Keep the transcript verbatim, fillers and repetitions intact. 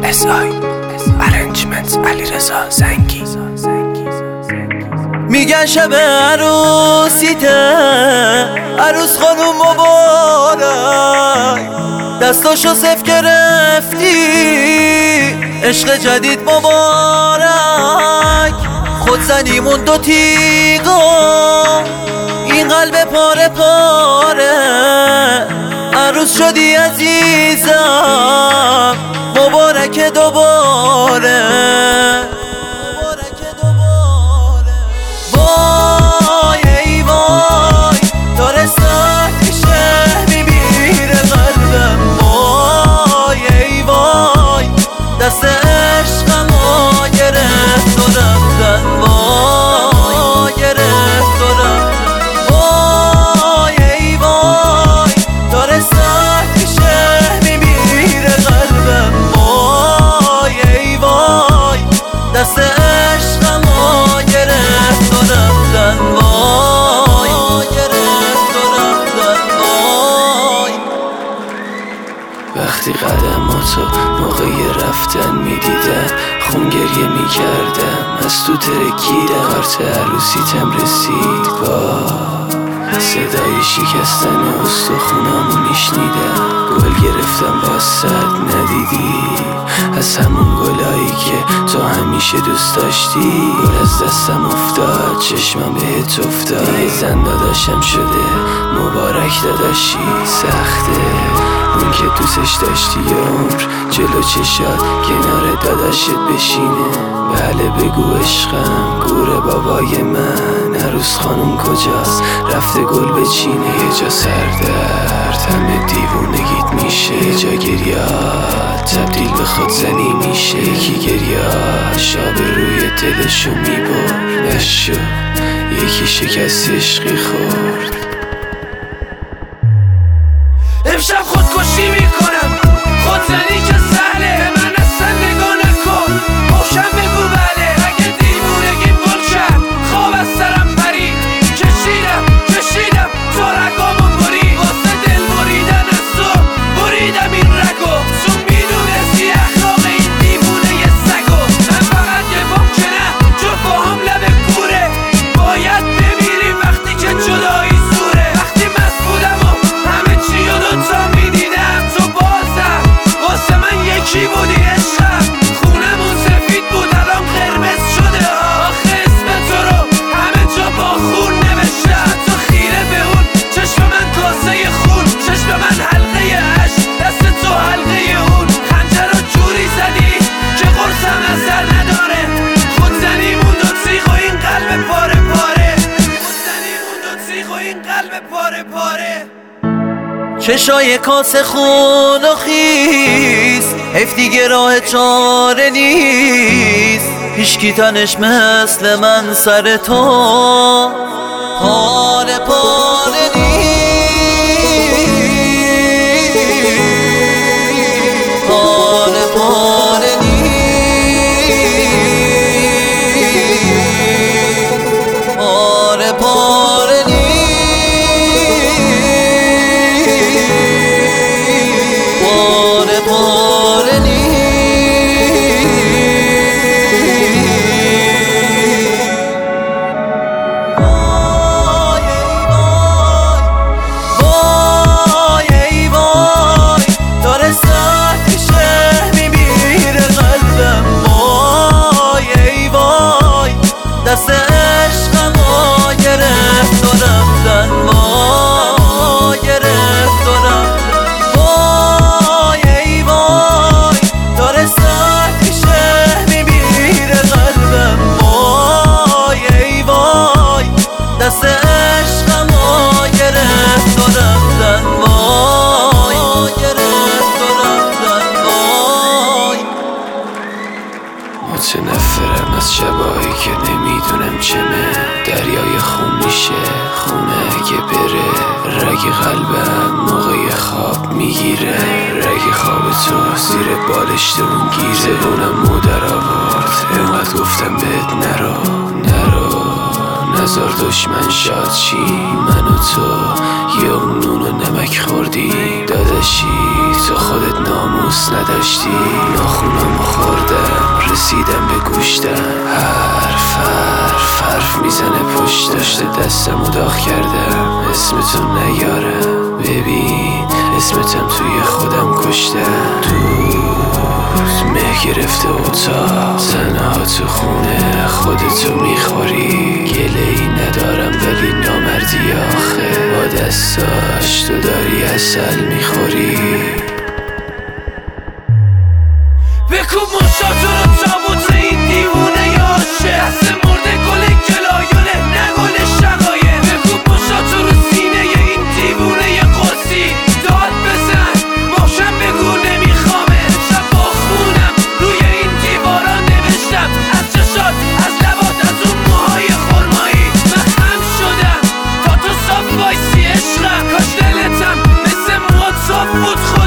اس آی ارنجمنت علیرضا زنگی. میگن شب عروسیته، عروس خانوم مبارک، دستاشو صف گرفتی، عشق جدید مبارک. خود زنیمون دو تیغا، این قلب پاره پاره، عروس شدی عزیزم، مبارک دوباره. وای ای وای داره سخت میشه، میمیره قلبم. وای ای وای دست عشقمو گرفت و رفتن، وای گرفت و رفتن. وای ای وای داره سخت میشه، میمیره قلبم. وای ای وای دست عشقمو گرفت و رفتن، وای گرفت و رفتن. وای وقتی قدماتو موقع رفتن میدیدم، خون گریه میکردم، از تو ترکیدم. کارت عروسیتم رسید، با صدای شکستن استخونامو میشنیدم. گل گرفتم واسد ندیدی، از همون گلایی که تو همیشه دوست داشتی. گل از دستم افتاد، چشمم بهت افتاد. یه زن داداشم شده، مبارک داداشی. سخته اون که دوستش داشتی یه عمر جلو چشات کنار داداشت بشینه. بله بگو عشقم، گور بابای من، عروس خانوم کجاست؟ رفته گل بچینه. یه جا سردرد همه دیوونگیت میشه، یه جا گریات تبدیل به خودزنی میشه. یکی گریاش آب روی دلشو میبر نشد، یکی شکست عشقی خورد. امشب خودکشی میکنم، خودزنی که سهله، من اصلا نگاه نکن. روشن بگو بله، اگه دیوونگی بل شد، خواب از سرم پرید. کشیدم کشیدم تو رگامو برید، واسه دل بریدن از تو بریدم این رگو. تو میدونستی اخلاق این دیوونه ی سگو. من فقط یه بام که نه، جو فاهم لب کوره. باید بمیریم وقتی که جدایی زوره. وقتی مست بودم و همه چی و دوتا میدیدم، تو بازم واسه من یکی بودی عشقم. خونمون سفید بود الان قرمز شده، آخه اسم تو رو همه جا با خون نوشتم. تو خیره به اون چشم من کاسه خون، چشم من حلقه اش، دست تو حلقه اون. خنجر رو جوری زدی که قرصم اثر نداره. خود زنیمون دو تیغ و این قلب پاره پاره، خود زنیمون دو تیغ و این قلب پاره پاره. چشای کاسه خون و خیس، حیف دیگه راه چاره نیست. هیچکی تنش مثل من سر تو پاره پاره نیست، پاره پاره نیست، پاره پاره نیست. دست عشقمو گرفت و رفتن، وای گرفت و رفتن. وای ای وای داره سخت میشه، میمیره قلبم. وای ای وای دست عشقمو گرفت و رفتن، وای گرفت و رفتن. وای متنفرم از شبایی که نمیدونم چمه. دریای خون میشه خونه اگه بره. رگ قلبم موقع خواب میگیره، رگ خواب تو زیر بالشت اون گیره. زبونم مادر آورد، اینقدر گفتم بهت نرو نرو، نزار دشمن شاد چی. من و تو یه اون نون و نمک خوردی داداشی، تو خودت ناموس نداشتی. ناخونامو خوردم رسیدم به گوشتم، حرف حرف حرف میزنه پشت داشته دستمو داغ کردم. اسمتون نیارم ببین اسمتم توی خودم کشتم. دوست مه گرفته اتاق، تنها تو خونه خودتو میخوری. گله ای ندارم ولی نامردی آخه، با دستاش تو داری عسل میخوری. بکوب مشاتو رو تابوت این دیوونه یاشه، دست مرده گل گلایونه نه گل شقایه. بکوب مشاتو رو سینه این دیوونه قرصی، داد بزن باشم بگو نمیخوامه. شب با خونم روی این دیوارا نوشتم، از چشات از لبات از اون موهای خرمایی. من خم شدم تا تو صاف وایسی عشقم، کاش دلتم مثل موهات صاف بود.